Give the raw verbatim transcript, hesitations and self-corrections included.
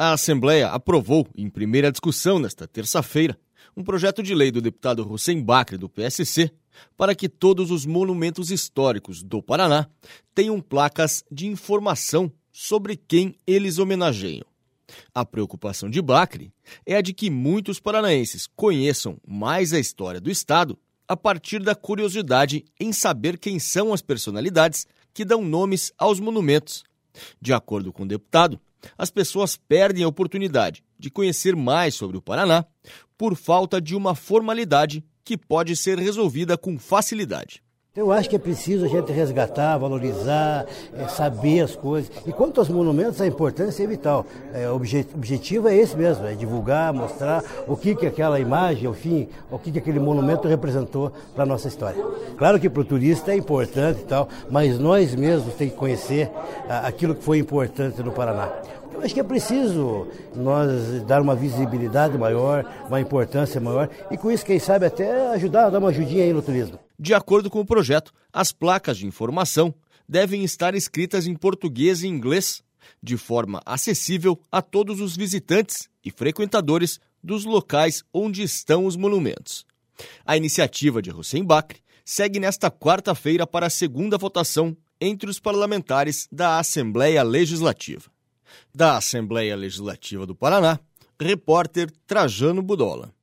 A Assembleia aprovou, em primeira discussão nesta terça-feira, um projeto de lei do deputado Hussein Bacri, do P S C, para que todos os monumentos históricos do Paraná tenham placas de informação sobre quem eles homenageiam. A preocupação de Bacri é a de que muitos paranaenses conheçam mais a história do Estado a partir da curiosidade em saber quem são as personalidades que dão nomes aos monumentos. De acordo com o deputado, as pessoas perdem a oportunidade de conhecer mais sobre o Paraná por falta de uma formalidade que pode ser resolvida com facilidade. Eu acho que é preciso a gente resgatar, valorizar, é, saber as coisas. E quanto aos monumentos, a importância é vital. É, o objetivo é esse mesmo, é divulgar, mostrar o que, que aquela imagem, enfim, o que, que aquele monumento representou para a nossa história. Claro que para o turista é importante e tal, mas nós mesmos temos que conhecer a, aquilo que foi importante no Paraná. Eu acho que é preciso nós dar uma visibilidade maior, uma importância maior, e com isso, quem sabe, até ajudar a dar uma ajudinha aí no turismo. De acordo com o projeto, as placas de informação devem estar escritas em português e inglês, de forma acessível a todos os visitantes e frequentadores dos locais onde estão os monumentos. A iniciativa de Hussein Bacri segue nesta quarta-feira para a segunda votação entre os parlamentares da Assembleia Legislativa. Da Assembleia Legislativa do Paraná, repórter Trajano Budola.